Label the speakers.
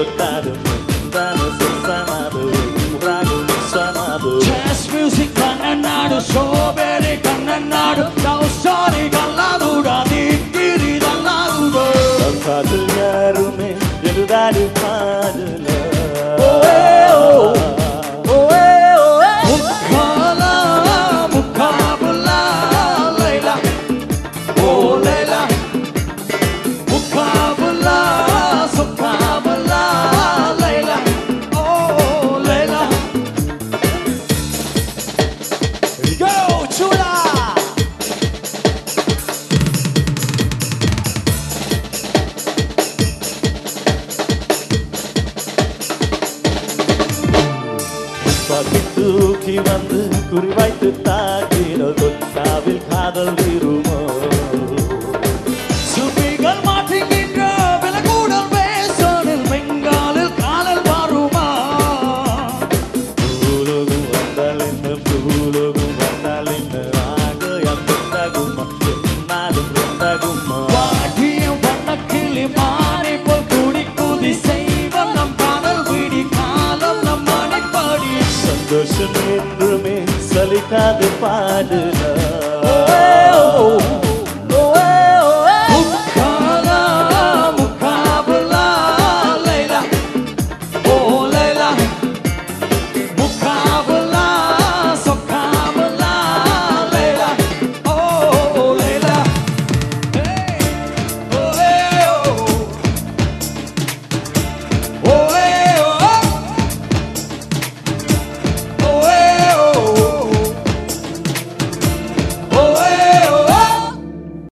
Speaker 1: Jazz music kannanaadu strawberry kannanaadu love story galladuda dikiri dalladuda
Speaker 2: kaadal yarume eludadu paadala
Speaker 1: mukhala mukabala Layla oh Layla mukabala sukabala Layla oh Layla go chula
Speaker 2: தூக்கி வந்து குறிவைத்து தாக்கினல் தொட்டாவில் காதல் விருமோ
Speaker 1: சுபிகள் மாற்றுகின்ற விலகூடல் பேசனில் பெங்காலில் காதல் வருமா
Speaker 2: பூலோகம் வந்தால் என்ன ஆகயம் பெற்றகுமா என்னாலும் பெற்றகுமா
Speaker 1: வாடியம் வண்ண கிளி மானை போல் கூடி குதி செய்வம் நம் காதல் விடி காலம் நம் மணிப்படி
Speaker 2: சந்தோஷம் என்றுமே சலிக்காது பாடுல